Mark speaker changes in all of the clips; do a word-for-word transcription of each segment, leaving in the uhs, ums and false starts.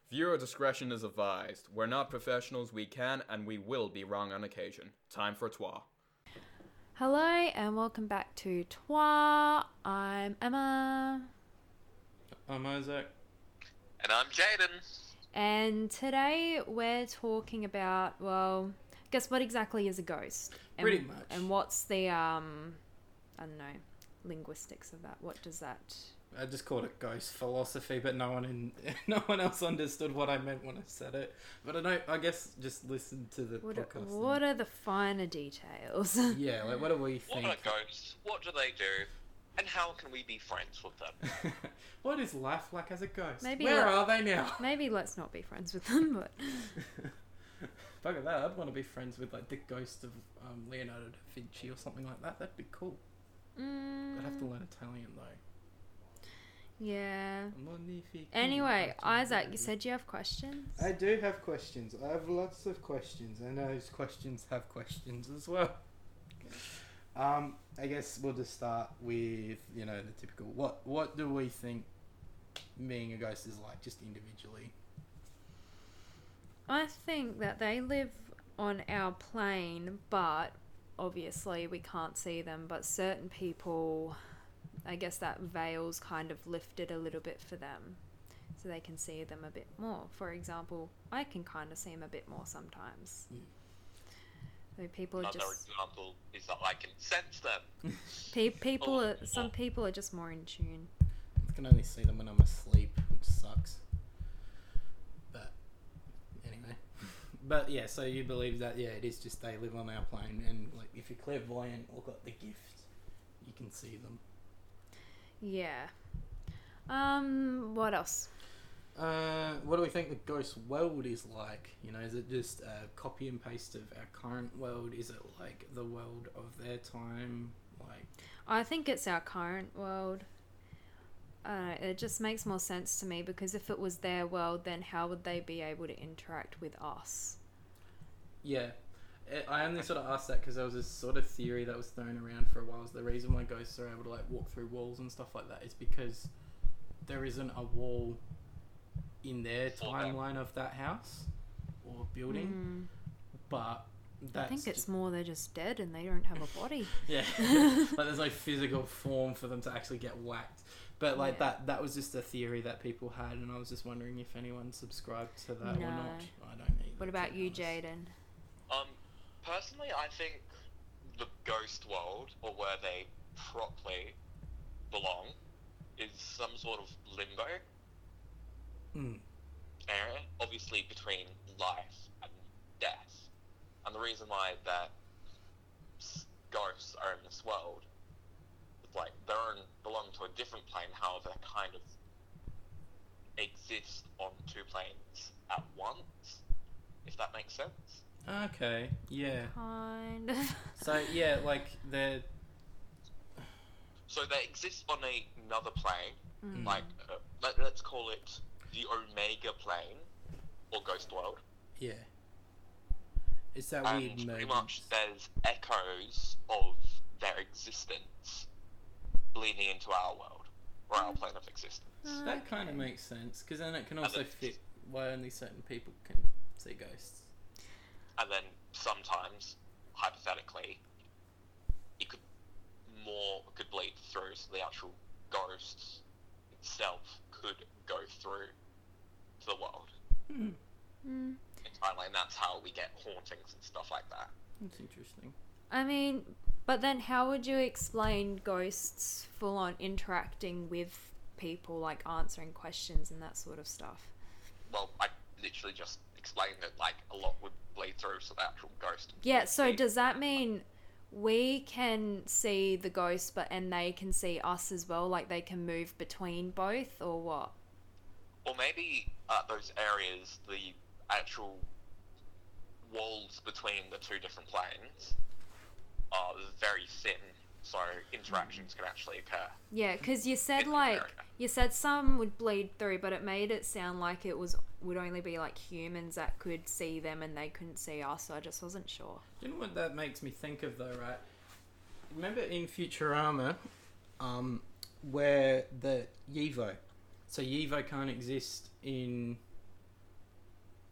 Speaker 1: Viewer discretion is advised. We're not professionals, we can and we will be wrong on occasion. Time for Twa.
Speaker 2: Hello and welcome back to Twa. I'm Emma.
Speaker 3: I'm Isaac.
Speaker 4: And I'm Jaden.
Speaker 2: And today we're talking about, well, guess what exactly is a ghost? And,
Speaker 3: Pretty much.
Speaker 2: And what's the, um, I don't know, linguistics of that? What does that...
Speaker 3: I just called it ghost philosophy, but no one in no one else understood what I meant when I said it. But I know, I guess just listen to the
Speaker 2: What,
Speaker 3: podcast.
Speaker 2: are, what are the finer details?
Speaker 3: Yeah, like what do we
Speaker 4: What
Speaker 3: think?
Speaker 4: are ghosts? What do they do? And how can we be friends with them?
Speaker 3: What is life like as a ghost?
Speaker 2: Maybe
Speaker 3: Where
Speaker 2: let-
Speaker 3: are they now?
Speaker 2: Maybe let's not be friends with them, but...
Speaker 3: Fuck at that, I'd want to be friends with like the ghost of um, Leonardo da Vinci or something like that. That'd be cool.
Speaker 2: Mm,
Speaker 3: I'd have to learn Italian though.
Speaker 2: yeah.
Speaker 3: Magnifico.
Speaker 2: Anyway, Isaac, you said you have questions?
Speaker 3: I do have questions. I have lots of questions, and those questions have questions as well. Um, I guess we'll just start with, you know, the typical. What What do we think being a ghost is like, just individually?
Speaker 2: I think that they live on our plane, but obviously we can't see them. But certain people, I guess that veil's kind of lifted a little bit for them, so they can see them a bit more. For example, I can kind of see them a bit more sometimes.
Speaker 3: Mm.
Speaker 2: So people are
Speaker 4: Another
Speaker 2: just
Speaker 4: example is that I can sense them.
Speaker 2: pe- people
Speaker 4: Oh,
Speaker 2: are some
Speaker 4: oh.
Speaker 2: people are just more in tune.
Speaker 3: I can only see them when I'm asleep, which sucks. But anyway, but yeah. So you believe that? Yeah, it is just they live on our plane, and like if you're clairvoyant or got the gift, you can see them.
Speaker 2: Yeah. Um. What else?
Speaker 3: Uh, what do we think the ghost world is like? You know, is it just a copy and paste of our current world? Is it like the world of their time? Like,
Speaker 2: I think it's our current world. Uh, it just makes more sense to me because if it was their world, then how would they be able to interact with us?
Speaker 3: yeah, I I only sort of asked that because there was this sort of theory that was thrown around for a while. Is the reason why ghosts are able to like walk through walls and stuff like that is because there isn't a wall in their timeline of that house or building, but
Speaker 2: Mm,
Speaker 3: that's
Speaker 2: I think it's
Speaker 3: just-
Speaker 2: more they're just dead and they don't have a body.
Speaker 3: yeah, like there's no physical form for them to actually get whacked. But like
Speaker 2: Yeah.
Speaker 3: that, that was just a theory that people had, and I was just wondering if anyone subscribed to that or
Speaker 2: No.
Speaker 3: not. I don't either.
Speaker 2: What about
Speaker 3: to be
Speaker 2: you,
Speaker 3: honest.
Speaker 2: Jaden?
Speaker 4: Um, personally, I think the ghost world, or where they properly belong, is some sort of limbo
Speaker 3: Mm.
Speaker 4: area, obviously between life and death. And the reason why that s- ghosts are in this world is like they're in, belong to a different plane, however, they kind of exist on two planes at once, if that makes sense.
Speaker 3: Okay. Yeah.
Speaker 2: Kind of.
Speaker 3: So yeah, like they're
Speaker 4: So they exist on a, another plane,
Speaker 2: Mm.
Speaker 4: like uh, let, let's call it the Omega plane or Ghost World.
Speaker 3: yeah. It's that
Speaker 4: And
Speaker 3: weird
Speaker 4: pretty
Speaker 3: mergence.
Speaker 4: much there's echoes of their existence bleeding into our world, or our plane of existence.
Speaker 3: That kind of
Speaker 2: Okay.
Speaker 3: makes sense because then it can
Speaker 4: And
Speaker 3: also
Speaker 4: then-
Speaker 3: fit why only certain people can see ghosts.
Speaker 4: And then sometimes, hypothetically, it could more could bleed through, so the actual ghost itself could go through to the world
Speaker 3: Hmm.
Speaker 2: Mm.
Speaker 4: entirely, and that's how we get hauntings and stuff like that.
Speaker 3: That's interesting.
Speaker 2: I mean, but then how would you explain ghosts full on interacting with people, like answering questions and that sort of stuff?
Speaker 4: Well, I literally just explained that like a lot would bleed through, so the actual ghost.
Speaker 2: Yeah,
Speaker 4: would
Speaker 2: so
Speaker 4: be-
Speaker 2: does that mean we can see the ghost but and they can see us as well, like they can move between both, or what?
Speaker 4: Or maybe at those areas, the actual walls between the two different planes are very thin, so interactions can actually occur.
Speaker 2: Yeah, because you said
Speaker 4: In the
Speaker 2: like
Speaker 4: area.
Speaker 2: you said some would bleed through, but it made it sound like it was would only be like humans that could see them and they couldn't see us, so I just wasn't sure.
Speaker 3: You know what that makes me think of though, right? Remember in Futurama, um, where the Yevo, so Yevo can't exist in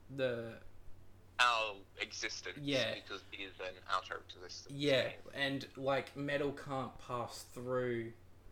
Speaker 3: the
Speaker 4: our existence.
Speaker 3: Yeah.
Speaker 4: Because it is an outer existence.
Speaker 3: yeah,
Speaker 4: thing.
Speaker 3: and like metal can't pass through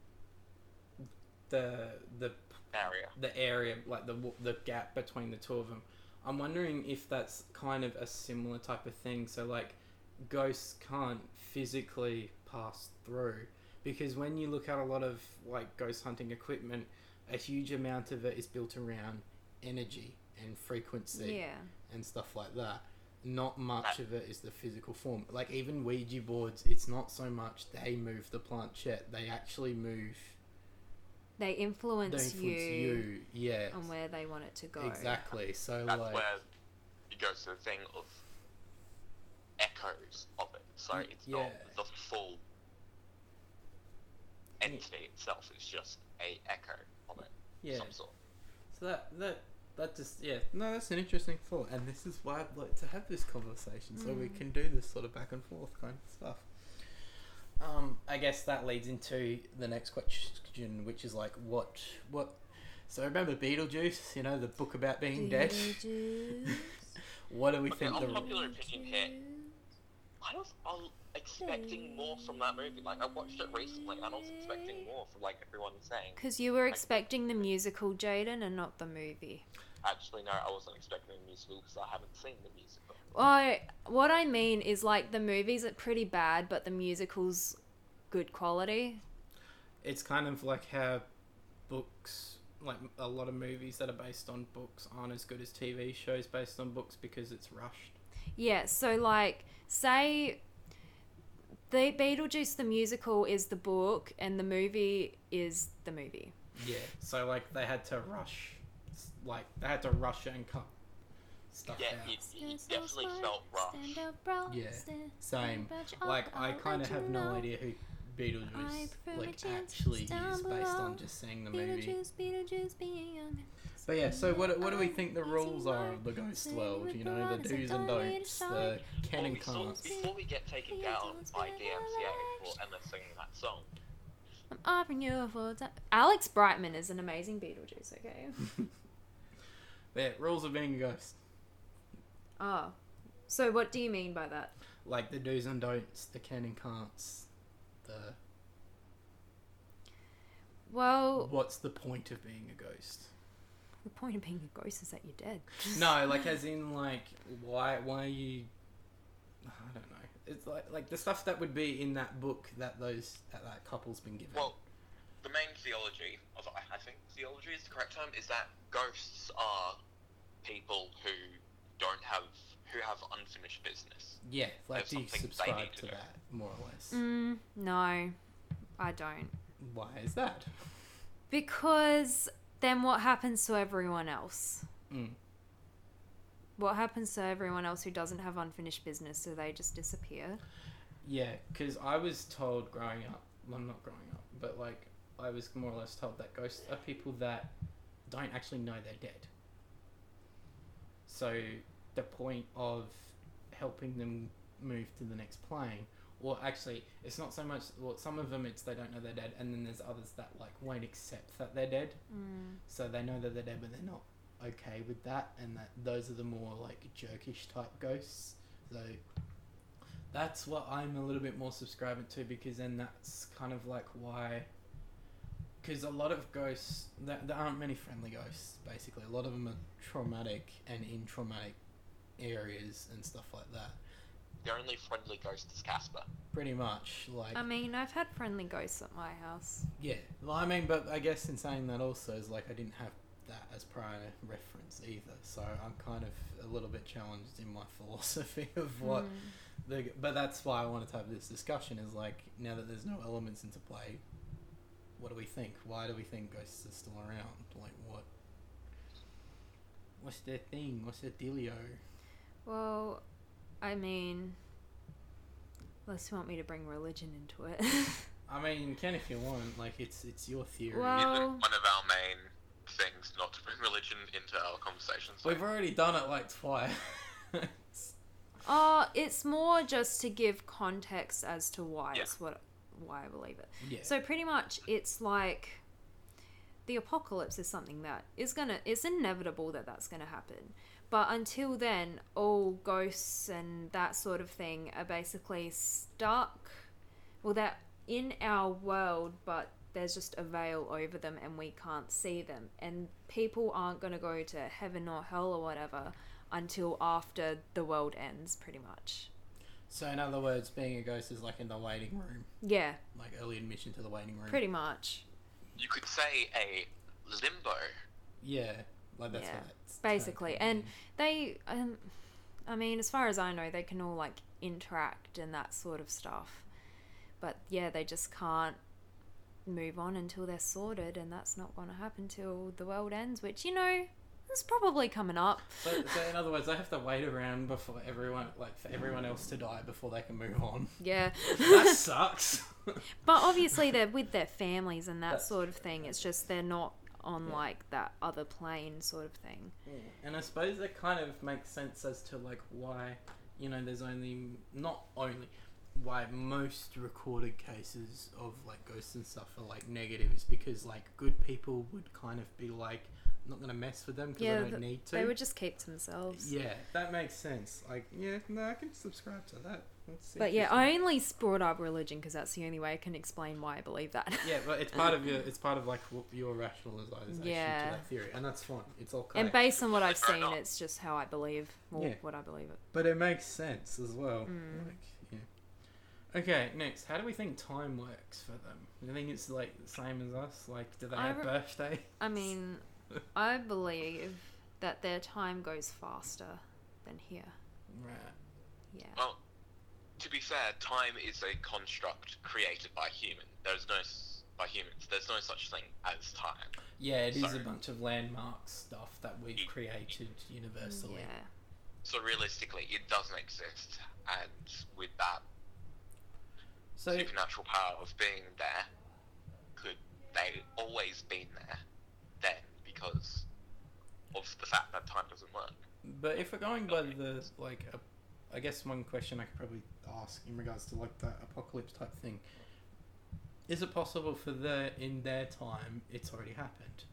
Speaker 3: the the
Speaker 4: Area.
Speaker 3: the area, like the w- the gap between the two of them. I'm wondering if that's kind of a similar type of thing. So like, ghosts can't physically pass through, because when you look at a lot of like ghost hunting equipment, a huge amount of it is built around energy and frequency
Speaker 2: Yeah.
Speaker 3: and stuff like that. Not much of it is the physical form. Like even Ouija boards, it's not so much they move the planchette; they actually move.
Speaker 2: They influence,
Speaker 3: They influence
Speaker 2: you,
Speaker 3: you, yeah.
Speaker 2: on where they want it to go.
Speaker 3: Exactly. So
Speaker 4: That's
Speaker 3: like,
Speaker 4: where it goes to the thing of echoes of it. So
Speaker 3: Y-
Speaker 4: it's
Speaker 3: yeah.
Speaker 4: not the full entity itself. It's just a echo of it.
Speaker 3: yeah.
Speaker 4: Some sort.
Speaker 3: So that that that just yeah. No, that's an interesting thought, and this is why I'd like to have this conversation, so we
Speaker 2: Mm.
Speaker 3: can do this sort of back and forth kind of stuff. Um, I guess that leads into the next question, which is like, what what. So remember Beetlejuice? You know, the book about being dead.
Speaker 2: Beetlejuice,
Speaker 3: What do we
Speaker 4: Okay,
Speaker 3: think?
Speaker 4: I'll
Speaker 3: The
Speaker 4: pop- Popular opinion here. I was, I was expecting more from that movie. Like, I watched it recently, and I was expecting more from, like, everyone saying.
Speaker 2: Because you were expecting the musical, Jaden, and not the movie.
Speaker 4: Actually, no, I wasn't expecting a musical because I haven't seen the musical.
Speaker 2: I, what I mean is, like, the movies are pretty bad, but the musical's good quality.
Speaker 3: It's kind of like how books, like a lot of movies that are based on books, aren't as good as T V shows based on books because it's rushed.
Speaker 2: Yeah, so, like, say the Beetlejuice the musical is the book, and the movie is the movie.
Speaker 3: Yeah, so like they had to rush, like they had to rush it and cut stuff
Speaker 4: Yeah,
Speaker 3: out.
Speaker 4: it, it definitely felt rushed.
Speaker 3: Yeah, same. Like I kind of have no idea who Beetlejuice like actually is based on just seeing the movie.
Speaker 2: Beetlejuice, Beetlejuice being young.
Speaker 3: But yeah, so what what do we think the rules are of the ghost world? You know, the do's and don'ts, the can and
Speaker 4: Before we-
Speaker 3: can'ts.
Speaker 4: Before we get taken down by D M C A for Emma singing that song,
Speaker 2: I'm offering you a full time. Alex Brightman is an amazing Beetlejuice, okay?
Speaker 3: Yeah, rules of being a ghost.
Speaker 2: Oh. So what do you mean by that?
Speaker 3: Like the do's and don'ts, the can and can'ts, the
Speaker 2: Well,
Speaker 3: what's the point of being a ghost?
Speaker 2: the point of being a ghost is that you're dead.
Speaker 3: No, like as in like why why are you? I don't know. It's like like the stuff that would be in that book that those that, that couple's been given.
Speaker 4: well, the main theology of I I think theology is the correct term is that ghosts are people who don't have who have unfinished business.
Speaker 3: yeah, like
Speaker 4: there's
Speaker 3: do you
Speaker 4: something they
Speaker 3: subscribe
Speaker 4: need to
Speaker 3: to
Speaker 4: do.
Speaker 3: that more or less?
Speaker 2: Mm, no, I don't.
Speaker 3: Why is that?
Speaker 2: Because then what happens to everyone else?
Speaker 3: Mm.
Speaker 2: What happens to everyone else who doesn't have unfinished business? Do they just disappear?
Speaker 3: Yeah, because I was told growing up, well, not growing up, but like I was more or less told that ghosts are people that don't actually know they're dead. So the point of helping them move to the next plane, or actually, it's not so much. Well, some of them it's they don't know they're dead, and then there's others that like won't accept that they're dead.
Speaker 2: Mm.
Speaker 3: So they know that they're dead, but they're not okay with that, and that those are the more like jerkish type ghosts. So that's what I'm a little bit more subscribing to, because then that's kind of like why. Because a lot of ghosts, there, there aren't many friendly ghosts. Basically, a lot of them are traumatic and in traumatic areas and stuff like that.
Speaker 4: The only friendly ghost is Casper.
Speaker 3: Pretty much, like
Speaker 2: I mean, I've had friendly ghosts at my house.
Speaker 3: yeah. Well, I mean, but I guess in saying that also is like I didn't have that as prior reference either, so I'm kind of a little bit challenged in my philosophy of what
Speaker 2: Mm.
Speaker 3: the. But that's why I wanted to have this discussion. Is like now that there's no elements into play, what do we think? Why do we think ghosts are still around? Like what? What's their thing? What's their dealio?
Speaker 2: Well, I mean, unless you want me to bring religion into it.
Speaker 3: I mean, you can if you want. Like it's it's your theory.
Speaker 2: Well-
Speaker 4: Isn't
Speaker 2: Oh.
Speaker 4: one of our main things not to bring religion into our conversations?
Speaker 3: We've already done it like twice.
Speaker 2: Uh, it's more just to give context as to why
Speaker 4: Yeah.
Speaker 2: it's what why I believe it.
Speaker 3: yeah.
Speaker 2: So pretty much it's like the apocalypse is something that is gonna, it's inevitable that that's gonna happen. But until then, all ghosts and that sort of thing are basically stuck. Well, they're in our world, but there's just a veil over them and we can't see them. And people aren't going to go to heaven or hell or whatever until after the world ends, pretty much.
Speaker 3: So in other words, being a ghost is like in the waiting room.
Speaker 2: Yeah.
Speaker 3: Like early admission to the waiting room.
Speaker 2: Pretty much.
Speaker 4: You could say a limbo.
Speaker 3: Yeah. Like that's
Speaker 2: yeah,
Speaker 3: what it's
Speaker 2: basically.
Speaker 3: turned
Speaker 2: And
Speaker 3: into.
Speaker 2: they, um, I mean, as far as I know, they can all like interact and that sort of stuff. But yeah, they just can't move on until they're sorted, and that's not going to happen till the world ends, which, you know, is probably coming up.
Speaker 3: So, so in other words, they have to wait around before everyone, like for everyone else to die before they can move on.
Speaker 2: Yeah.
Speaker 3: That sucks.
Speaker 2: But obviously they're with their families and that
Speaker 3: That's
Speaker 2: sort of thing. It's just they're not on
Speaker 3: Yeah.
Speaker 2: like that other plane sort of thing.
Speaker 3: Yeah. And I suppose that kind of makes sense as to like why, you know, there's only, not only, why most recorded cases of like ghosts and stuff are like negative is because like good people would kind of be like, not gonna mess with them because
Speaker 2: Yeah,
Speaker 3: they don't
Speaker 2: th-
Speaker 3: need to.
Speaker 2: They would just keep to themselves.
Speaker 3: Yeah, that makes sense. Like, yeah, no, I can subscribe to that. That's
Speaker 2: But yeah,
Speaker 3: interesting.
Speaker 2: I only brought up religion because that's the only way I can explain why I believe that.
Speaker 3: Yeah, but it's part of your, it's part of like w- your rationalization
Speaker 2: Yeah.
Speaker 3: to that theory, and that's fine. It's okay.
Speaker 2: And based on what I've
Speaker 4: Fair
Speaker 2: seen,
Speaker 4: enough.
Speaker 2: it's just how I believe, or
Speaker 3: Yeah.
Speaker 2: what I believe it.
Speaker 3: But it makes sense as well.
Speaker 2: Mm.
Speaker 3: Like, yeah. Okay, next, how do we think time works for them? Do you think it's like the same as us? Like, do they
Speaker 2: I
Speaker 3: have
Speaker 2: re-
Speaker 3: birthdays?
Speaker 2: I mean, I believe that their time goes faster than here.
Speaker 3: Right.
Speaker 2: Yeah.
Speaker 4: Well, to be fair, time is a construct created by human. There's no s- by humans. There's no such thing as time.
Speaker 3: Yeah, it is
Speaker 4: Sorry.
Speaker 3: a bunch of landmark stuff that we've created universally.
Speaker 2: Yeah.
Speaker 4: So realistically, it doesn't exist. And with that
Speaker 3: So,
Speaker 4: supernatural power of being there, could they always been there then because of the fact that time doesn't work?
Speaker 3: but if we're going by the, like, uh, I guess one question I could probably ask in regards to, like, that apocalypse type thing, is it possible for the, in their time, it's already happened?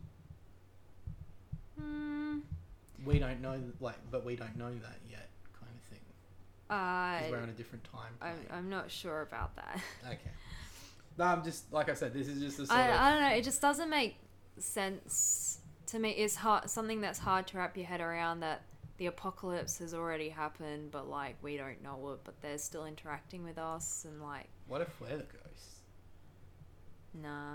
Speaker 2: Hmm.
Speaker 3: We don't know, like, but we don't know that yet, kind of thing. Because
Speaker 2: I,
Speaker 3: we're on a different time.
Speaker 2: I'm,
Speaker 3: plane.
Speaker 2: I'm not sure about that.
Speaker 3: Okay. No, I'm just, like I said, this is just a sort
Speaker 2: I,
Speaker 3: of...
Speaker 2: I don't know. It just doesn't make sense to me. It's hard, something that's hard to wrap your head around, that the apocalypse has already happened, but like we don't know it, but they're still interacting with us, and like,
Speaker 3: What if we're the ghosts?
Speaker 2: nah.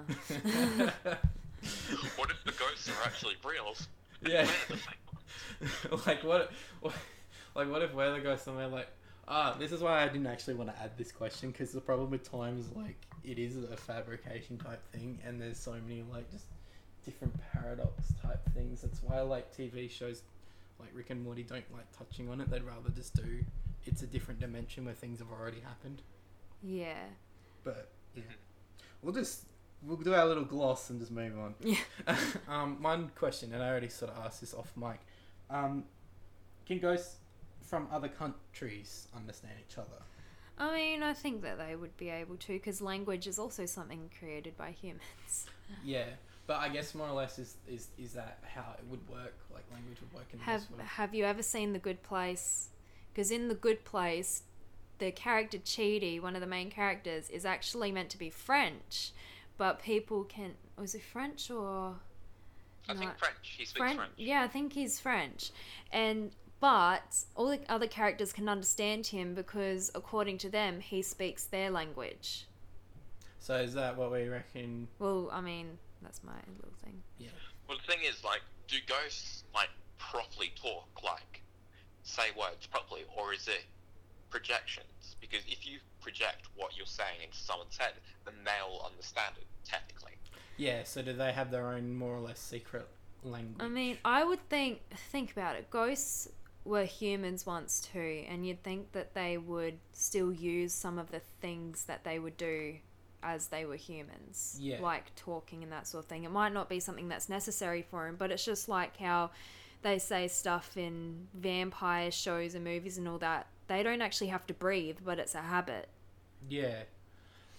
Speaker 4: What if the ghosts are actually real?
Speaker 3: Yeah.
Speaker 4: We're the fake ones?
Speaker 3: like what, what? Like what if we're the ghosts and we're like, ah, this is why I didn't actually want to add this question, because the problem with time is like it is a fabrication type thing, and there's so many like just different paradox type things. That's why like T V shows like Rick and Morty don't like touching on it. They'd rather just do it's a different dimension where things have already happened.
Speaker 2: Yeah.
Speaker 3: But yeah, we'll just we'll do our little gloss and just move on.
Speaker 2: Yeah.
Speaker 3: um, one question, and I already sort of asked this off mic. Um, can ghosts from other countries understand each other?
Speaker 2: I mean, I think that they would be able to, because language is also something created by humans.
Speaker 3: Yeah, but I guess more or less is is, is that how it would work? Like language would work in
Speaker 2: Have
Speaker 3: this world?
Speaker 2: Have you ever seen The Good Place? Because in The Good Place, the character Chidi, one of the main characters, is actually meant to be French, but people can... Was it French or...
Speaker 4: I
Speaker 2: No.
Speaker 4: think French. He speaks
Speaker 2: French?
Speaker 4: French.
Speaker 2: Yeah, I think he's French. And... But all the other characters can understand him because, according to them, he speaks their language.
Speaker 3: So is that what we reckon?
Speaker 2: Well, I mean, that's my little thing.
Speaker 3: Yeah.
Speaker 4: Well, the thing is, like, do ghosts, like, properly talk, like, say words properly, or is it projections? Because if you project what you're saying into someone's head, then they'll understand it, technically.
Speaker 3: Yeah. So do they have their own more or less secret language?
Speaker 2: I mean, I would think think about it. Ghosts were humans once too, and you'd think that they would still use some of the things that they would do as they were humans.
Speaker 3: Yeah.
Speaker 2: Like talking and that sort of thing. It might not be something that's necessary for them, but it's just like how they say stuff in vampire shows and movies and all that. They don't actually have to breathe, but it's a habit.
Speaker 3: Yeah.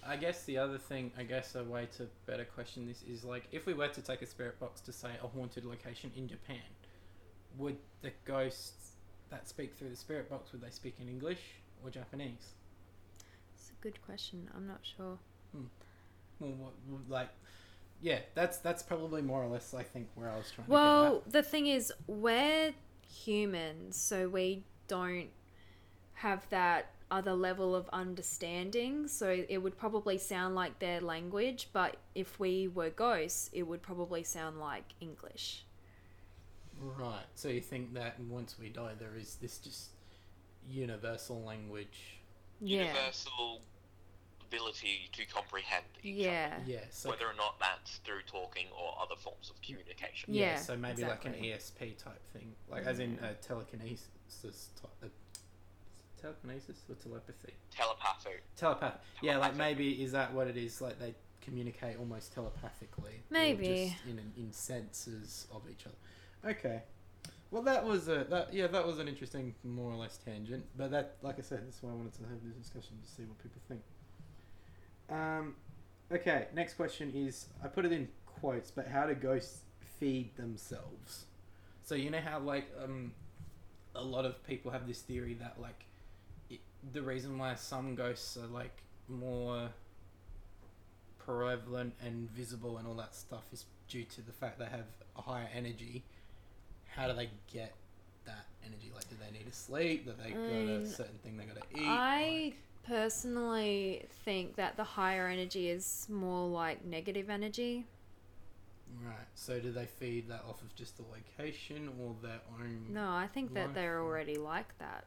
Speaker 3: I guess the other thing, I guess a way to better question this is like, if we were to take a spirit box to say a haunted location in Japan, would the ghosts that speak through the spirit box, would they speak in English or Japanese?
Speaker 2: It's a good question. I'm not sure.
Speaker 3: Hmm. Well, what, like, yeah, that's that's probably more or less, I think, where I was trying to get
Speaker 2: Well,
Speaker 3: at.
Speaker 2: the thing is, we're humans, so we don't have that other level of understanding. So it would probably sound like their language, but if we were ghosts, it would probably sound like English.
Speaker 3: Right. So you think that once we die, there is this just universal language?
Speaker 2: Yeah.
Speaker 4: Universal ability to comprehend each
Speaker 2: Yeah.
Speaker 4: other.
Speaker 3: Yeah. So
Speaker 4: Whether or not that's through talking or other forms of communication.
Speaker 3: yeah,
Speaker 2: Yeah,
Speaker 3: so maybe like an
Speaker 2: exactly.
Speaker 3: E S P type thing, like as in
Speaker 2: Yeah.
Speaker 3: uh, telekinesis, type, uh, telekinesis or telepathy,
Speaker 4: Telepathy.
Speaker 3: telepathy. Yeah, like
Speaker 4: Telepathic.
Speaker 3: maybe is that what it is? Like they communicate almost telepathically, or
Speaker 2: Maybe.
Speaker 3: just in in senses of each other. Okay. Well, that was a that yeah that was an interesting more or less tangent, but that, like I said, that's why I wanted to have this discussion to see what people think. Um, okay. Next question is, I put it in quotes, but how do ghosts feed themselves? So you know how like um, a lot of people have this theory that like it, the reason why some ghosts are like more prevalent and visible and all that stuff is due to the fact they have a higher energy. How do they get that energy? Like, do they need to sleep? Do they got a
Speaker 2: Um,
Speaker 3: certain thing they got to eat?
Speaker 2: I
Speaker 3: Like,
Speaker 2: personally think that the higher energy is more like negative energy.
Speaker 3: right. So do they feed that off of just the location or their own?
Speaker 2: No, I think that
Speaker 3: Life
Speaker 2: they're
Speaker 3: or-
Speaker 2: already like that.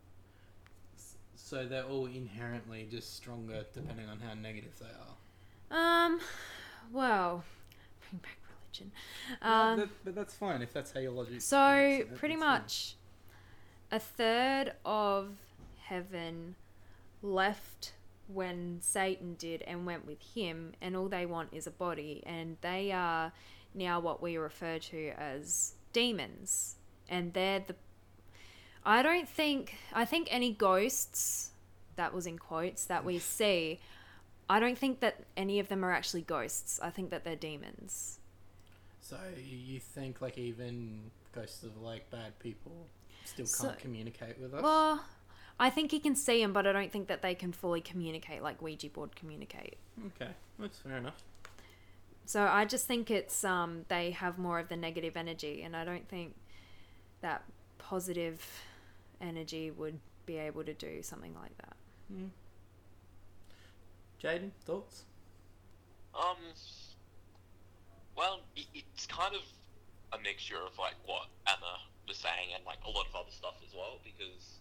Speaker 3: So they're all inherently just stronger depending on how negative they are.
Speaker 2: Um, well, bring back religion.
Speaker 3: No,
Speaker 2: Um,
Speaker 3: that- but that's fine if that's how your logic.
Speaker 2: so
Speaker 3: works, that-
Speaker 2: pretty
Speaker 3: that's fine.
Speaker 2: much a third of heaven left when Satan did and went with him, and all they want is a body, and they are now what we refer to as demons, and they're the I don't think I think any ghosts, that was in quotes, that we see, I don't think that any of them are actually ghosts. I think that they're demons.
Speaker 3: So you think like even ghosts of like bad people still can't
Speaker 2: So-
Speaker 3: communicate with us?
Speaker 2: Well, I think you can see them, but I don't think that they can fully communicate like Ouija board communicate.
Speaker 3: Okay, that's fair enough.
Speaker 2: So I just think it's um they have more of the negative energy, and I don't think that positive energy would be able to do something like that.
Speaker 3: Mm. Jaden, thoughts?
Speaker 4: Um. Well, it, it's kind of a mixture of like what Emma was saying and like a lot of other stuff as well. Because,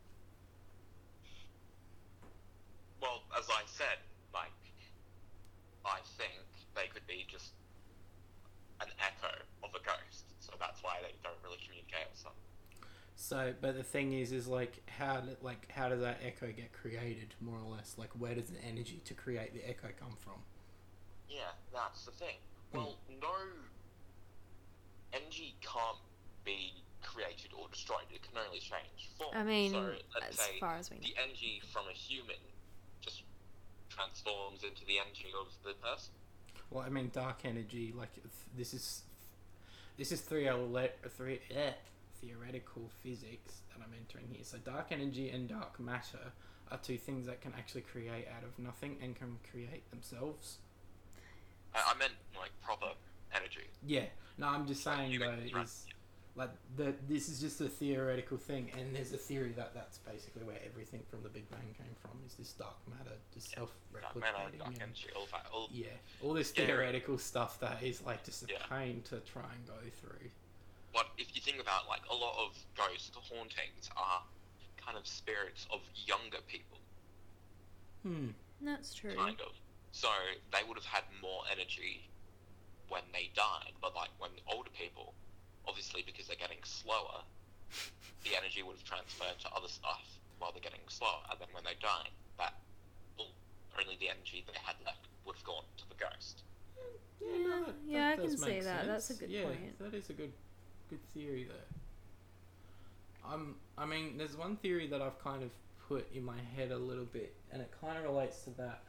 Speaker 4: well, as I said, like I think they could be just an echo of a ghost, so that's why they don't really communicate or something.
Speaker 3: So, but the thing is, is like how do, like how does that echo get created, more or less? Like where does the energy to create the echo come from?
Speaker 4: Yeah, that's the thing. Well, no energy can't be created or destroyed. It can only change form.
Speaker 2: I mean,
Speaker 4: so, let's
Speaker 2: as
Speaker 4: say
Speaker 2: far as we know.
Speaker 4: the energy from a human just transforms into the energy of the person.
Speaker 3: Well, I mean, dark energy. Like th- this is this is three ele- three eh, theoretical physics that I'm entering here. So dark energy and dark matter are two things that can actually create out of nothing and can create themselves.
Speaker 4: I, I meant like proper energy.
Speaker 3: Yeah. No, I'm just
Speaker 4: Like
Speaker 3: saying
Speaker 4: human-
Speaker 3: though
Speaker 4: right,
Speaker 3: is like that this is just a theoretical thing, and there's a theory that that's basically where everything from the Big Bang came from. Is this dark matter just
Speaker 4: Dark
Speaker 3: self-replicating?
Speaker 4: matter, dark
Speaker 3: and-
Speaker 4: energy, all that. All,
Speaker 3: Yeah, all this
Speaker 4: Yeah.
Speaker 3: theoretical stuff that is like just a
Speaker 4: Yeah.
Speaker 3: pain to try and go through.
Speaker 4: But if you think about like a lot of ghost hauntings are kind of spirits of younger people,
Speaker 3: Hmm.
Speaker 2: That's true.
Speaker 4: kind of. So they would have had more energy when they died, but like when older people, obviously because they're getting slower, the energy would have transferred to other stuff while they're getting slower, and then when they died, that well, only the energy they had left would have gone to the ghost.
Speaker 3: Yeah,
Speaker 2: Yeah,
Speaker 3: no, that,
Speaker 2: yeah, I
Speaker 3: that
Speaker 2: can
Speaker 3: does
Speaker 2: see
Speaker 3: make
Speaker 2: that. That's a
Speaker 3: sense.
Speaker 2: good
Speaker 3: yeah,
Speaker 2: point.
Speaker 3: that is a good, good theory there. Um, I mean, there's one theory that I've kind of put in my head a little bit, and it kind of relates to that.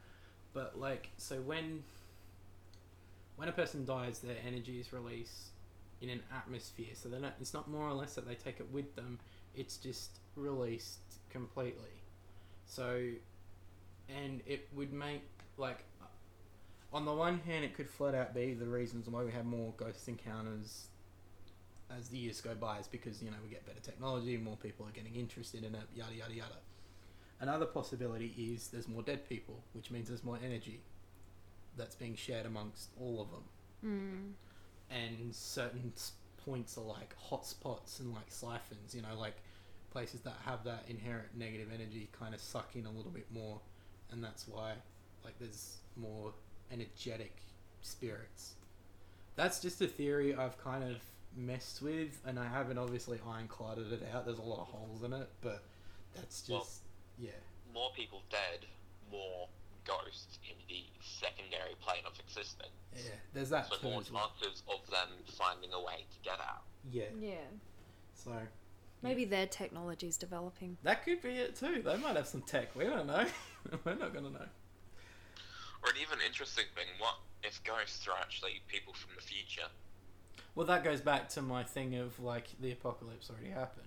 Speaker 3: But like, so when when a person dies, their energy is released in an atmosphere. So they're not, it's not more or less that they take it with them. It's just released completely. So, and it would make, like, on the one hand, it could flat out be the reasons why we have more ghost encounters as the years go by, is because, you know, we get better technology, more people are getting interested in it, yada yada yada. Another possibility is there's more dead people, which means there's more energy that's being shared amongst all of them.
Speaker 2: Mm.
Speaker 3: And certain s- points are like hotspots and like siphons, you know, like places that have that inherent negative energy kind of suck in a little bit more, and that's why like there's more energetic spirits. That's just a theory I've kind of messed with, and I haven't obviously ironcladded it out. There's a lot of holes in it, but that's just
Speaker 4: Well,
Speaker 3: yeah.
Speaker 4: More people dead, more ghosts in the secondary plane of existence.
Speaker 3: Yeah, there's that
Speaker 4: So
Speaker 3: too
Speaker 4: more
Speaker 3: as well.
Speaker 4: chances of them finding a way to get out.
Speaker 3: Yeah,
Speaker 2: Yeah.
Speaker 3: so
Speaker 2: Maybe their technology's developing.
Speaker 3: that could be it too. They might have some tech. We don't know. We're not gonna know.
Speaker 4: Or an even interesting thing, what if ghosts are actually people from the future?
Speaker 3: Well, that goes back to my thing of like the apocalypse already happened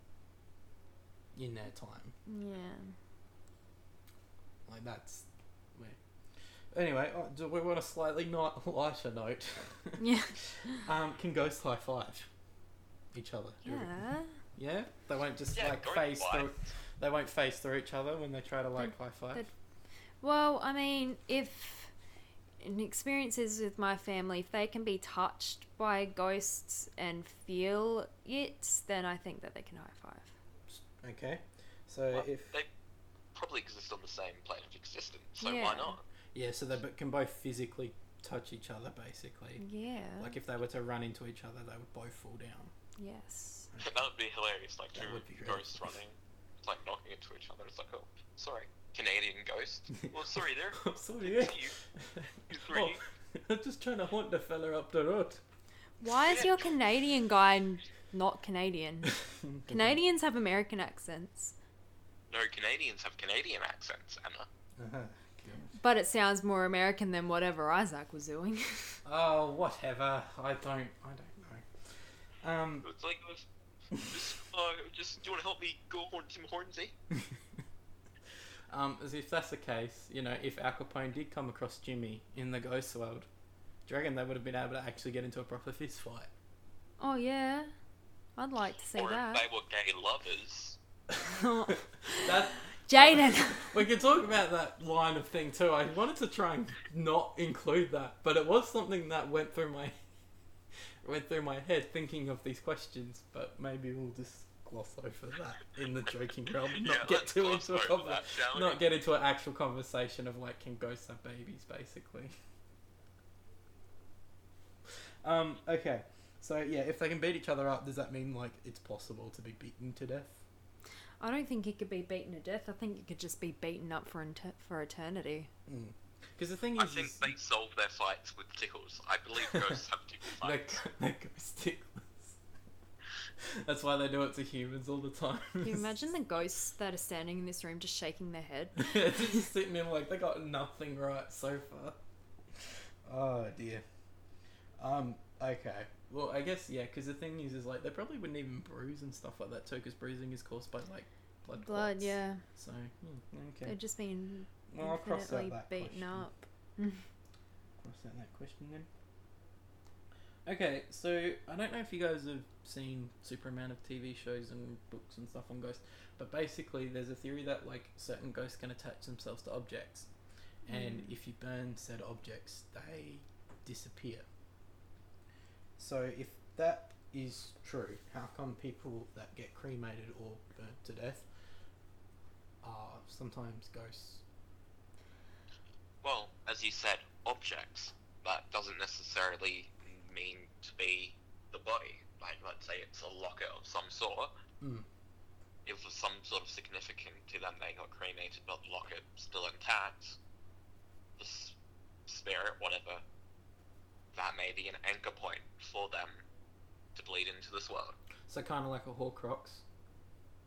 Speaker 3: in their time.
Speaker 2: Yeah.
Speaker 3: Like that's. Yeah. Anyway, oh, do we want a slightly not lighter note?
Speaker 2: Yeah.
Speaker 3: um, can ghosts high five each other?
Speaker 2: Yeah.
Speaker 3: Yeah, they won't just
Speaker 4: Yeah,
Speaker 3: like
Speaker 4: ghost
Speaker 3: face
Speaker 4: fight.
Speaker 3: through. They won't face through each other when they try to like high five.
Speaker 2: they'd- Well, I mean, if in experiences with my family, if they can be touched by ghosts and feel it, then I think that they can high five.
Speaker 3: Okay, so
Speaker 4: Well,
Speaker 3: if
Speaker 4: they probably exist on the same plane of existence, so
Speaker 2: Yeah.
Speaker 4: why not?
Speaker 3: yeah, so they b- can both physically touch each other basically.
Speaker 2: Yeah.
Speaker 3: Like if they were to run into each other, they would both fall down.
Speaker 2: Yes.
Speaker 4: That would be hilarious, like
Speaker 3: That
Speaker 4: two
Speaker 3: would be great.
Speaker 4: ghosts running, it's like knocking into each other. It's like, oh, sorry, Canadian ghost. Well, sorry there.
Speaker 3: I'm sorry, yeah.
Speaker 4: You, you three.
Speaker 3: Oh, I'm just trying to hunt the fella up the road.
Speaker 2: Why is
Speaker 4: Yeah.
Speaker 2: your Canadian guy not Canadian? Canadians have American accents,
Speaker 4: No, Canadians have Canadian accents, Emma.
Speaker 3: Uh-huh.
Speaker 2: but it sounds more American than whatever Isaac was doing.
Speaker 3: Oh, whatever. I don't. I don't know. Um.
Speaker 4: It's like, uh, just, uh, just, do you want to help me go on Tim Hornsey?
Speaker 3: Um, as if that's the case, you know, if Al Capone did come across Jimmy in the ghost world, do you reckon they would have been able to actually get into a proper fist fight?
Speaker 2: Oh yeah, I'd like to see
Speaker 4: or
Speaker 2: that.
Speaker 4: if they were gay lovers.
Speaker 3: That
Speaker 2: Jaden.
Speaker 3: we could talk about that line of thing too. I wanted to try and not include that, but it was something that went through my went through my head thinking of these questions. But maybe we'll just gloss over that in the joking realm, and not
Speaker 4: Yeah,
Speaker 3: get
Speaker 4: let's
Speaker 3: too
Speaker 4: gloss
Speaker 3: into a
Speaker 4: over
Speaker 3: conver-
Speaker 4: that, shall we?
Speaker 3: not get into an actual conversation of like, can ghosts have babies, basically. Um. Okay. So yeah, if they can beat each other up, does that mean like it's possible to be beaten to death?
Speaker 2: I don't think it could be beaten to death. I think it could just be beaten up for inter- for eternity.
Speaker 3: Because the thing
Speaker 4: I
Speaker 3: is,
Speaker 4: think
Speaker 3: is
Speaker 4: they solve their fights with tickles. I believe ghosts have tickle
Speaker 3: they're,
Speaker 4: fights.
Speaker 3: they're ghost ticklers. That's why they do it to humans all the time.
Speaker 2: Can you imagine the ghosts that are standing in this room just shaking their head?
Speaker 3: They're just sitting in like they got nothing right so far. Oh dear. Um. Okay. Well, I guess yeah. Because the thing is, is like they probably wouldn't even bruise and stuff like that too. Because bruising is caused by like blood.
Speaker 2: Blood,
Speaker 3: clots.
Speaker 2: yeah.
Speaker 3: So hmm,
Speaker 2: They're
Speaker 3: okay.
Speaker 2: just being
Speaker 3: Well, I'll cross out
Speaker 2: infinitely
Speaker 3: that
Speaker 2: beaten
Speaker 3: question.
Speaker 2: up.
Speaker 3: Cross out that question then. Okay, so I don't know if you guys have seen super amount of T V shows and books and stuff on ghosts, but basically there's a theory that like certain ghosts can attach themselves to objects, and
Speaker 2: Mm.
Speaker 3: if you burn said objects, they disappear. So if that is true, how come people that get cremated or burnt to death are sometimes ghosts?
Speaker 4: Well, as you said, objects. That doesn't necessarily mean to be the body. Like, let's say it's a locket of some sort.
Speaker 3: Mm.
Speaker 4: If there's some sort of significance to them, they got cremated, but the locket still intact. The s- spirit, whatever, that may be an anchor point for them to bleed into this world.
Speaker 3: So kind of like a Horcrux,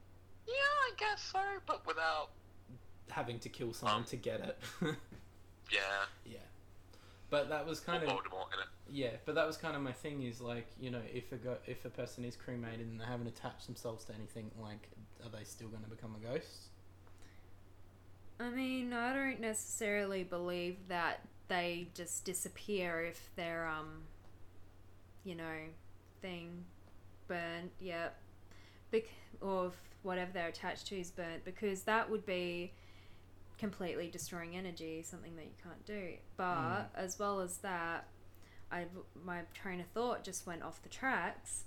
Speaker 4: Yeah, I guess so, but without.
Speaker 3: having to kill someone
Speaker 4: Um,
Speaker 3: to get it.
Speaker 4: Yeah.
Speaker 3: Yeah. But that was kind
Speaker 4: Or
Speaker 3: of
Speaker 4: Voldemort in it.
Speaker 3: yeah. But that was kind of my thing. Is like, you know, if a go- if a person is cremated and they haven't attached themselves to anything, like, are they still going to become a ghost?
Speaker 2: I mean, I don't necessarily believe that they just disappear if their um, you know, thing burnt. Yep. Bec- or if whatever they're attached to is burnt, because that would be completely destroying energy, something that you can't do. But
Speaker 3: Mm.
Speaker 2: as well as that, I my train of thought just went off the tracks.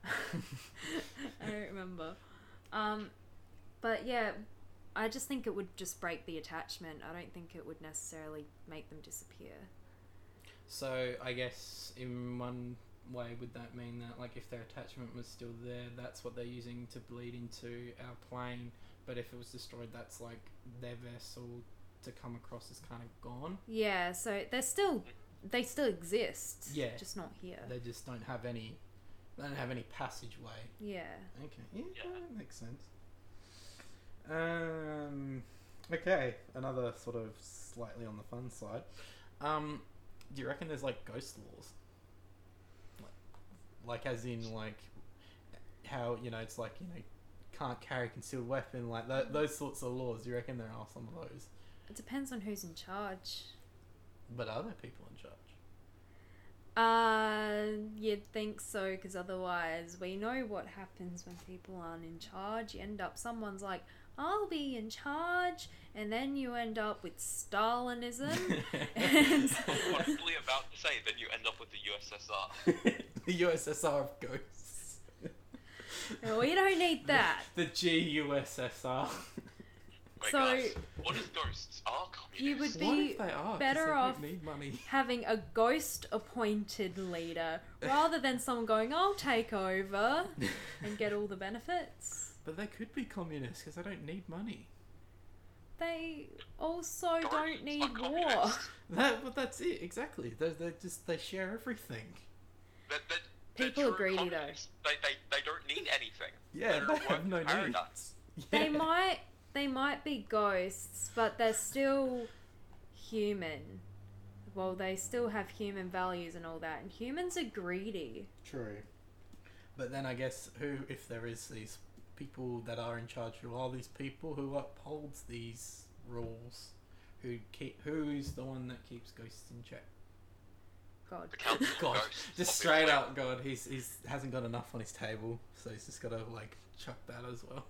Speaker 2: I don't remember. Um, but yeah, I just think it would just break the attachment. I don't think it would necessarily make them disappear.
Speaker 3: So I guess in one way, would that mean that, like, if their attachment was still there, that's what they're using to bleed into our plane, but if it was destroyed, that's like their vessel to come across is kind of gone?
Speaker 2: Yeah, so they're still they still exist.
Speaker 3: Yeah.
Speaker 2: Just not here.
Speaker 3: They just don't have any, they don't have any passageway.
Speaker 2: Yeah.
Speaker 3: Okay, yeah,
Speaker 4: Yeah.
Speaker 3: that makes sense. Um, okay, another sort of slightly on the fun side. Um, do you reckon there's like ghost laws? Like, like as in like how, you know, it's like, you know, can't carry a concealed weapon, like th- those sorts of laws. Do you reckon there are some of those?
Speaker 2: It depends on who's in charge.
Speaker 3: But are there people in charge?
Speaker 2: Uh, you'd think so, because otherwise we know what happens when people aren't in charge. You end up, someone's like, I'll be in charge, and then you end up with Stalinism. and
Speaker 4: Possibly about to say, then you end up with the U S S R.
Speaker 3: The U S S R of ghosts.
Speaker 2: we don't need that.
Speaker 3: The G U S S R.
Speaker 4: Wait,
Speaker 2: So-
Speaker 4: guys, what if ghosts are
Speaker 2: You would
Speaker 4: communists?
Speaker 3: What
Speaker 2: be
Speaker 3: if they are? 'Cause
Speaker 2: better
Speaker 3: they don't
Speaker 2: off
Speaker 3: need money.
Speaker 2: having a ghost appointed leader rather than someone going, I'll take over and get all the benefits.
Speaker 3: But they could be communists because they don't need money.
Speaker 2: They also don't
Speaker 4: Ghosts
Speaker 2: need
Speaker 4: are
Speaker 2: war.
Speaker 4: communists.
Speaker 3: That, but that's it exactly. They they just they share everything.
Speaker 4: That, that, they're
Speaker 2: People
Speaker 4: true
Speaker 2: are greedy, though.
Speaker 4: communists. They, they, they don't need anything.
Speaker 3: Yeah,
Speaker 4: They're
Speaker 3: they have
Speaker 4: working
Speaker 3: no
Speaker 4: paradise.
Speaker 3: needs.
Speaker 2: They
Speaker 3: Yeah.
Speaker 2: might they might be ghosts, but they're still human. Well, they still have human values and all that, and humans are greedy.
Speaker 3: True. But then I guess who, if there is these people that are in charge, who are these people who upholds these rules? Who keep? Who's the one that keeps ghosts in check?
Speaker 2: God.
Speaker 4: The council of
Speaker 3: God,
Speaker 4: ghosts.
Speaker 3: just straight
Speaker 4: obviously.
Speaker 3: up, God, he's he's hasn't got enough on his table, so he's just got to like chuck that as well.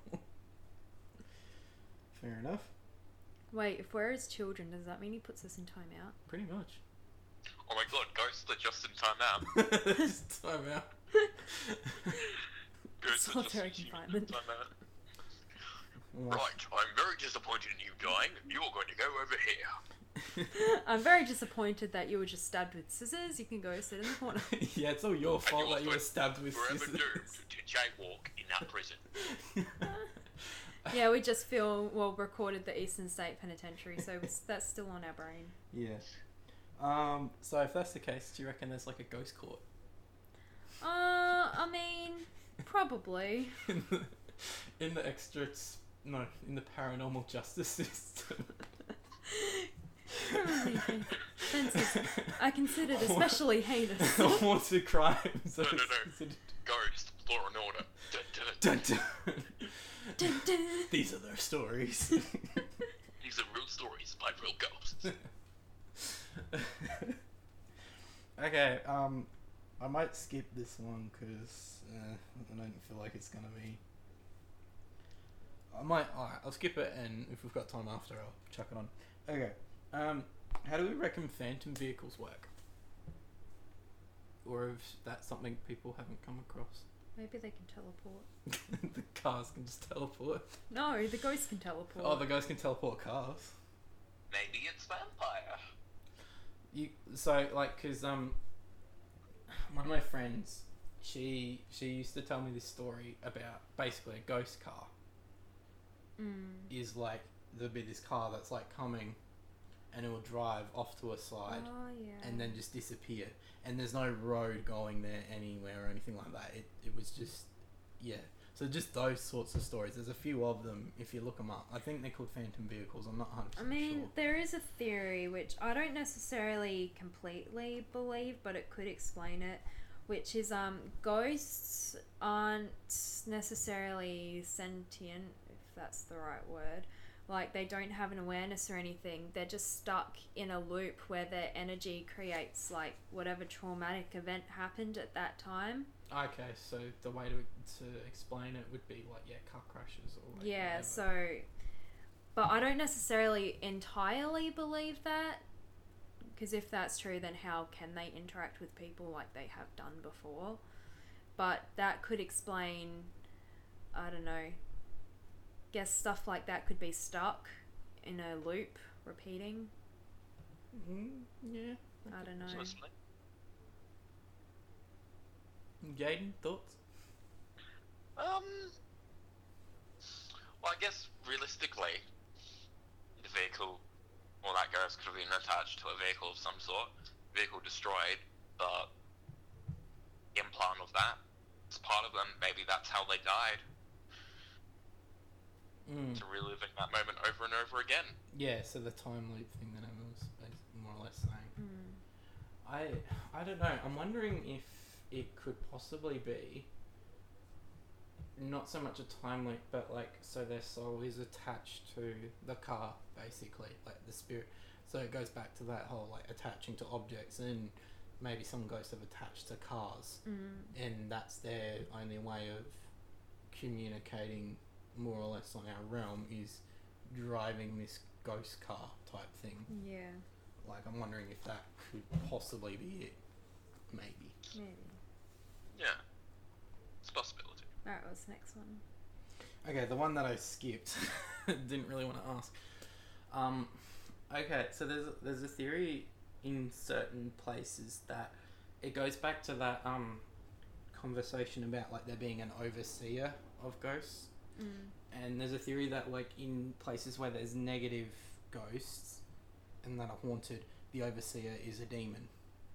Speaker 3: Fair enough.
Speaker 2: Wait, if we're his children, does that mean he puts us in timeout?
Speaker 3: Pretty much.
Speaker 4: Oh my god, ghosts are just in time out.
Speaker 3: Just time out.
Speaker 4: Ghosts are just
Speaker 2: Solitary
Speaker 4: in
Speaker 2: confinement.
Speaker 4: time out. Right, I'm very disappointed in you dying. You're going to go over here.
Speaker 2: I'm very disappointed that you were just stabbed with scissors. You can go sit in the corner.
Speaker 3: Yeah, it's all your fault
Speaker 4: you're
Speaker 3: that you were
Speaker 4: also
Speaker 3: stabbed with
Speaker 4: Forever
Speaker 3: scissors.
Speaker 4: doomed to jaywalk in that prison.
Speaker 2: Yeah, we just feel, well, recorded the Eastern State Penitentiary, so it's, that's still on our brain.
Speaker 3: Yeah. Um. So if that's the case, do you reckon there's like a ghost court?
Speaker 2: Uh, I mean, probably.
Speaker 3: in the, in the extra, no, in the paranormal justice system.
Speaker 2: Offences I considered especially heinous.
Speaker 3: Haunted crimes.
Speaker 4: No,
Speaker 3: are
Speaker 4: no, no.
Speaker 3: considered-
Speaker 4: Ghost, law and order. Dun, dun.
Speaker 3: Dun, dun.
Speaker 2: Dun, dun.
Speaker 3: These are their stories.
Speaker 4: These are real stories by real ghosts.
Speaker 3: Okay, um, I might skip this one because uh, I don't feel like it's gonna be. I might. Alright, I'll skip it, and if we've got time after, I'll chuck it on. Okay. Um, how do we reckon phantom vehicles work? Or if that's something people haven't come across?
Speaker 2: Maybe they can teleport.
Speaker 3: The cars can just teleport.
Speaker 2: No, the ghost can teleport.
Speaker 3: Oh, the guys can teleport cars.
Speaker 4: Maybe it's vampire.
Speaker 3: You so like because um one of my friends she she used to tell me this story about basically a ghost car
Speaker 2: Mm.
Speaker 3: is like there'll be this car that's like coming and it will drive off to a side
Speaker 2: Oh, yeah.
Speaker 3: and then just disappear and there's no road going there anywhere or anything like that. It it was just yeah. So just those sorts of stories. There's a few of them if you look them up. I think they're called phantom vehicles. I'm not one hundred
Speaker 2: I
Speaker 3: percent
Speaker 2: mean,
Speaker 3: sure.
Speaker 2: there is a theory which I don't necessarily completely believe, but it could explain it, which is um ghosts aren't necessarily sentient, if that's the right word. Like, they don't have an awareness or anything. They're just stuck in a loop where their energy creates, like, whatever traumatic event happened at that time.
Speaker 3: Okay, so the way to to explain it would be like, yeah, car crashes or like
Speaker 2: Yeah,
Speaker 3: whatever.
Speaker 2: so... But I don't necessarily entirely believe that. Because if that's true, then how can they interact with people like they have done before? But that could explain, I don't know, guess stuff like that could be stuck in a loop, repeating.
Speaker 3: Mm, yeah.
Speaker 2: I don't know.
Speaker 4: Honestly.
Speaker 3: Jaden, thoughts?
Speaker 4: Um. Well, I guess realistically, the vehicle, or that ghost could have been attached to a vehicle of some sort. Vehicle destroyed, but implant of that. It's part of them. Maybe that's how they died.
Speaker 3: Mm.
Speaker 4: To reliving that moment over and over again.
Speaker 3: Yeah, so the time loop thing that Emma was bas- more or less saying.
Speaker 2: Mm.
Speaker 3: I I don't know. I'm wondering if it could possibly be not so much a time loop, but like, so their soul is attached to the car, basically, like the spirit. So it goes back to that whole like attaching to objects, and maybe some ghosts have attached to cars,
Speaker 2: Mm.
Speaker 3: and that's their only way of communicating more or less on our realm, is driving this ghost car type thing.
Speaker 2: Yeah,
Speaker 3: Like, I'm wondering if that could possibly be it. Maybe.
Speaker 2: maybe.
Speaker 4: Yeah. It's a possibility.
Speaker 2: Alright, what's the next one?
Speaker 3: Okay, the one that I skipped, didn't really want to ask. Um, okay, so there's there's a theory in certain places that it goes back to that um conversation about like there being an overseer of ghosts,
Speaker 2: Mm.
Speaker 3: and there's a theory that like in places where there's negative ghosts and that are haunted, the overseer is a demon.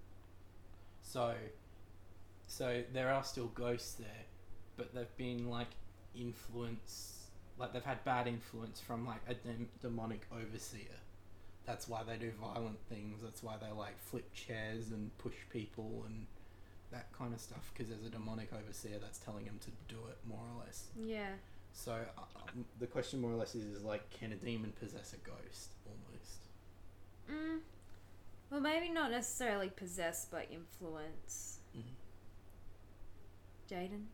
Speaker 3: So, so there are still ghosts there, but they've been like influence, like they've had bad influence from like a dem- demonic overseer. That's why they do violent things. That's why they like flip chairs and push people and that kind of stuff, because there's a demonic overseer that's telling them to do it, more or less.
Speaker 2: Yeah.
Speaker 3: So uh, um, the question more or less is, is like, can a demon possess a ghost, almost?
Speaker 2: Mm. Well, maybe not necessarily possess, but influence.
Speaker 3: Mm.
Speaker 2: Jaden?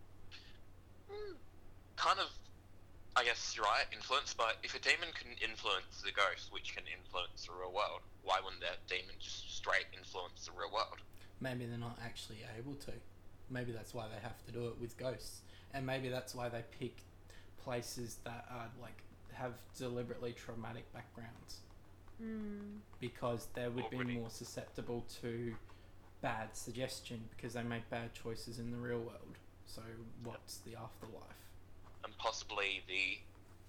Speaker 4: Mm, kind of, I guess you're right, influence, but if a demon can influence the ghost, which can influence the real world, why wouldn't that demon just straight influence the real world?
Speaker 3: Maybe they're not actually able to. Maybe that's why they have to do it with ghosts. And maybe that's why they pick places that are like have deliberately traumatic backgrounds,
Speaker 2: Mm.
Speaker 3: because they would be
Speaker 4: Already.
Speaker 3: more susceptible to bad suggestion because they make bad choices in the real world. So what's the afterlife?
Speaker 4: And possibly the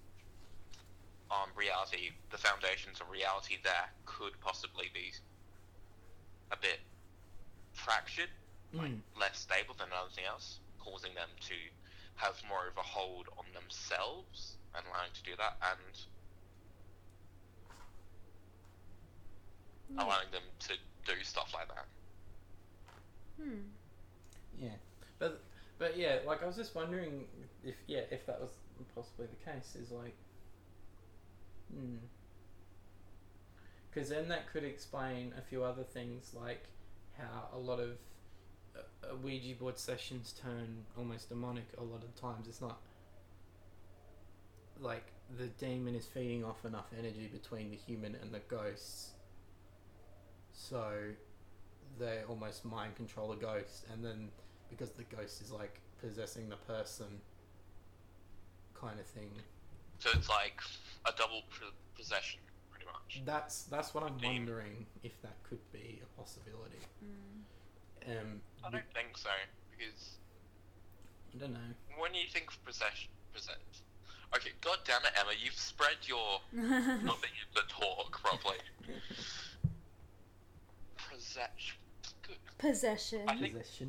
Speaker 4: um, reality, the foundations of reality there could possibly be a bit fractured, like
Speaker 3: Mm.
Speaker 4: less stable than anything else, causing them to have more of a hold on themselves and allowing to do that, and
Speaker 2: Yeah.
Speaker 4: allowing them to do stuff like that.
Speaker 2: Hmm.
Speaker 3: Yeah, but but yeah, like I was just wondering if yeah if that was possibly the case, is like, hmm, because then that could explain a few other things, like how a lot of uh, uh, Ouija board sessions turn almost demonic a lot of times. It's not like the demon is feeding off enough energy between the human and the ghosts, so they almost mind control a ghost, and then because the ghost is like possessing the person kind of thing.
Speaker 4: So it's like a double p- possession, pretty much.
Speaker 3: That's that's what I'm
Speaker 4: Demon.
Speaker 3: wondering, if that could be a possibility.
Speaker 2: Mm.
Speaker 3: Um,
Speaker 4: I
Speaker 3: be-
Speaker 4: don't think so, because
Speaker 3: I don't know.
Speaker 4: when you think of possession, possess. Okay, god damn it, Emma, you've spread your not being able to talk properly. Possession. Good.
Speaker 2: Possession.
Speaker 4: I think-
Speaker 3: Possession.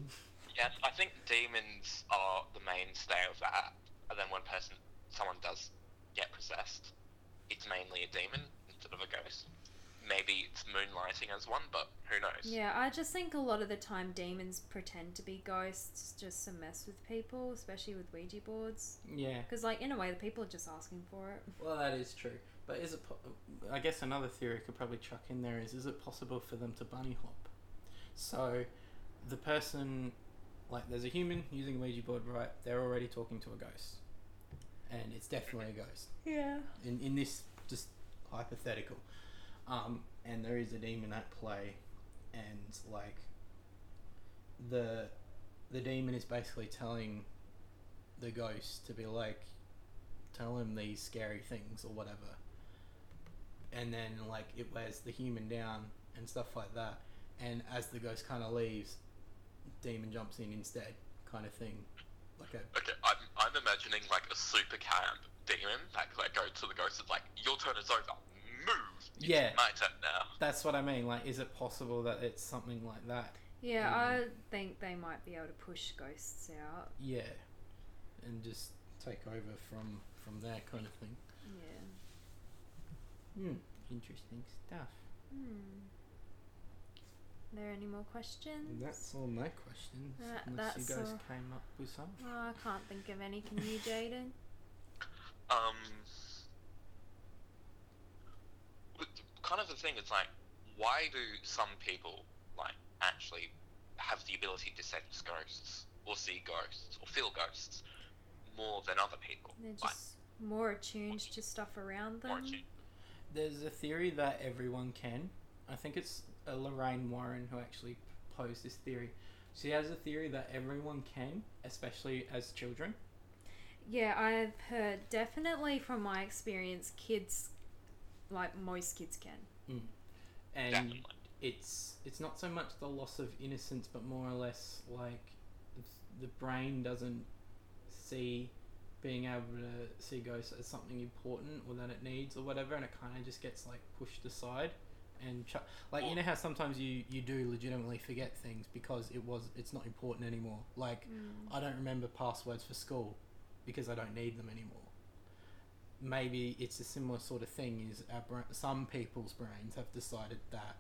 Speaker 4: Yes, I think demons are the mainstay of that. And then when person, someone does get possessed, it's mainly a demon instead of a ghost. Maybe it's moonlighting as one, but who knows?
Speaker 2: Yeah, I just think a lot of the time demons pretend to be ghosts just to mess with people, especially with Ouija boards.
Speaker 3: Yeah.
Speaker 2: Because, like, in a way, the people are just asking for it.
Speaker 3: Well, that is true. But is it? Po- I guess another theory I could probably chuck in there is: is it possible for them to bunny hop? So, the person, like, there's a human using a Ouija board, right? They're already talking to a ghost, and it's definitely a ghost.
Speaker 2: Yeah.
Speaker 3: In in this just hypothetical, um, and there is a demon at play, and like, the the demon is basically telling the ghost to be like, tell him these scary things or whatever. And then, like, it wears the human down and stuff like that. And as the ghost kind of leaves, demon jumps in instead, kind of thing. Like a...
Speaker 4: Okay, I'm, I'm imagining, like, a super camp demon that, like, go to the ghost and, like, your turn is over. Move! It's
Speaker 3: Yeah.
Speaker 4: my turn now.
Speaker 3: That's what I mean. Like, is it possible that it's something like that?
Speaker 2: Yeah,
Speaker 3: Mm.
Speaker 2: I think they might be able to push ghosts out.
Speaker 3: Yeah. And just take over from, from there kind of thing.
Speaker 2: Yeah.
Speaker 3: Hmm. Interesting stuff.
Speaker 2: Hmm. Are there any more questions?
Speaker 3: And that's all my questions.
Speaker 2: That-
Speaker 3: unless you
Speaker 2: that's
Speaker 3: guys
Speaker 2: all.
Speaker 3: came up with some.
Speaker 2: Oh, I can't think of any. Can you, Jaden?
Speaker 4: Um, but kind of the thing is, like, why do some people, like, actually have the ability to sense ghosts, or see ghosts, or feel ghosts, more than other people?
Speaker 2: They're
Speaker 4: Like,
Speaker 2: just more attuned to stuff around
Speaker 4: more
Speaker 2: them.
Speaker 4: attuned.
Speaker 3: There's a theory that everyone can. I think it's uh, Lorraine Warren who actually posed this theory. She has a theory that everyone can, especially as children.
Speaker 2: Yeah, I've heard definitely from my experience, kids, like most kids can.
Speaker 3: And
Speaker 4: Definitely.
Speaker 3: it's it's not so much the loss of innocence, but more or less like the brain doesn't see being able to see ghosts as something important or that it needs or whatever, and it kind of just gets like pushed aside and ch- like you know how sometimes you you do legitimately forget things because it was it's not important anymore. Like
Speaker 2: Mm.
Speaker 3: I don't remember passwords for school because I don't need them anymore. Maybe it's a similar sort of thing. Is our bra- some people's brains have decided that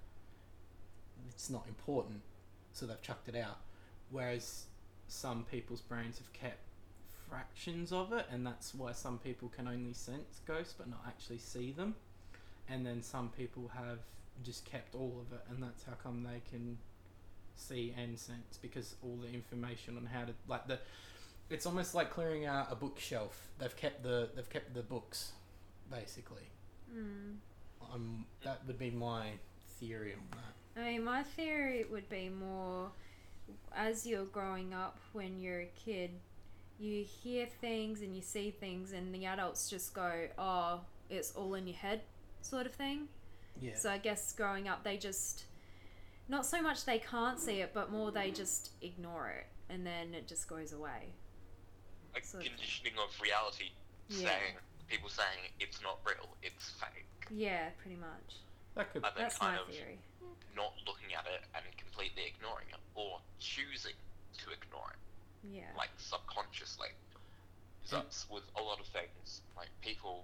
Speaker 3: it's not important, so they've chucked it out, whereas some people's brains have kept fractions of it, and that's why some people can only sense ghosts but not actually see them, and then some people have just kept all of it, and that's how come they can see and sense, because all the information on how to like the it's almost like clearing out a bookshelf. They've kept the they've kept the books basically.
Speaker 2: Mm.
Speaker 3: Um that would be my theory on that.
Speaker 2: I mean, my theory would be more as you're growing up when you're a kid, you hear things and you see things, and the adults just go, oh, it's all in your head, sort of thing.
Speaker 3: Yeah.
Speaker 2: So I guess growing up, they just, not so much they can't see it, but more they just ignore it, and then it just goes away.
Speaker 4: Like,
Speaker 2: Sort of.
Speaker 4: conditioning of reality,
Speaker 2: Yeah.
Speaker 4: saying, people saying it's not real, it's fake.
Speaker 2: Yeah, pretty much.
Speaker 3: That could
Speaker 4: And then
Speaker 2: That's
Speaker 4: kind
Speaker 2: my
Speaker 4: of
Speaker 2: theory.
Speaker 4: not looking at it and completely ignoring it, or choosing to ignore it,
Speaker 2: Yeah.
Speaker 4: like subconsciously. 'Cause
Speaker 3: And-
Speaker 4: that's with a lot of things. Like, people,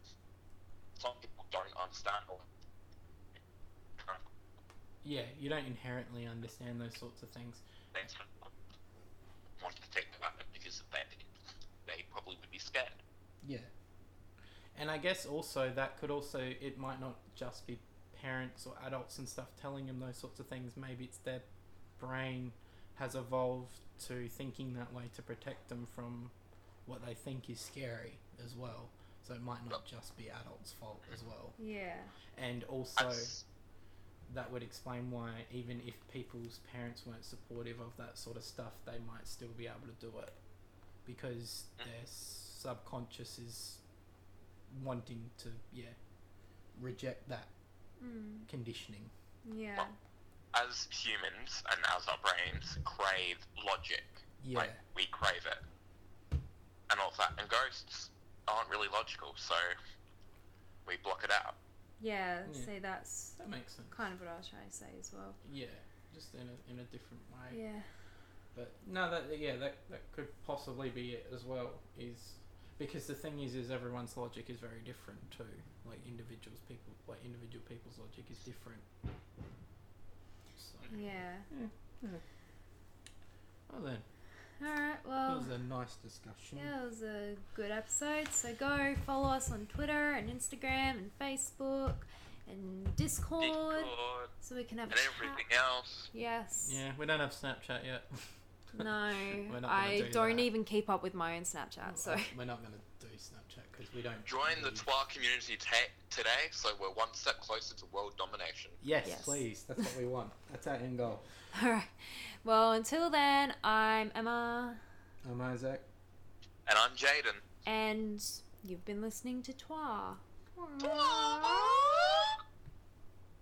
Speaker 4: some people don't understand or
Speaker 3: yeah, you don't inherently understand those sorts of things.
Speaker 4: they don't want to think about it because they, they probably would be scared.
Speaker 3: Yeah. And I guess also that could also, it might not just be parents or adults and stuff telling them those sorts of things. Maybe it's their brain has evolved to thinking that way to protect them from what they think is scary as well. So it might not just be adults' fault as well.
Speaker 2: Yeah.
Speaker 3: And also,
Speaker 4: That's-
Speaker 3: that would explain why even if people's parents weren't supportive of that sort of stuff, they might still be able to do it. Because their subconscious is wanting to, yeah, reject that
Speaker 2: Mm.
Speaker 3: conditioning.
Speaker 2: Yeah.
Speaker 4: As humans and as our brains crave logic,
Speaker 3: Yeah.
Speaker 4: like, we crave it. And all that. And ghosts aren't really logical, so we block it out.
Speaker 2: Yeah,
Speaker 3: Yeah.
Speaker 2: see, that's
Speaker 3: That makes sense.
Speaker 2: kind of what I was trying to say as well.
Speaker 3: Yeah, just in a, in a different way.
Speaker 2: Yeah.
Speaker 3: But no, that yeah, that that could possibly be it as well. Is because the thing is, is everyone's logic is very different too. Like individuals, people, like individual people's logic is different. So,
Speaker 2: Yeah.
Speaker 3: yeah, yeah. Well then,
Speaker 2: Alright,
Speaker 3: that
Speaker 2: well,
Speaker 3: was a nice discussion.
Speaker 2: yeah, it was a good episode. So go follow us on Twitter and Instagram and Facebook and Discord,
Speaker 4: Discord
Speaker 2: so we can have
Speaker 4: and
Speaker 2: a chat.
Speaker 4: everything else.
Speaker 2: Yes.
Speaker 3: Yeah, we don't have Snapchat yet.
Speaker 2: No,
Speaker 3: We're not gonna
Speaker 2: I
Speaker 3: do
Speaker 2: don't
Speaker 3: that.
Speaker 2: even keep up with my own Snapchat. So
Speaker 3: We're not going to do Snapchat because we don't.
Speaker 4: Join the
Speaker 3: really-
Speaker 4: Twa community ta- today, so we're one step closer to world domination.
Speaker 3: Yes,
Speaker 2: Yes.
Speaker 3: please. That's what we want. That's our end goal.
Speaker 2: alright. Well, until then, I'm Emma,
Speaker 3: I'm Isaac.
Speaker 4: And I'm Jaden.
Speaker 2: and you've been listening to Twa.
Speaker 4: Twa!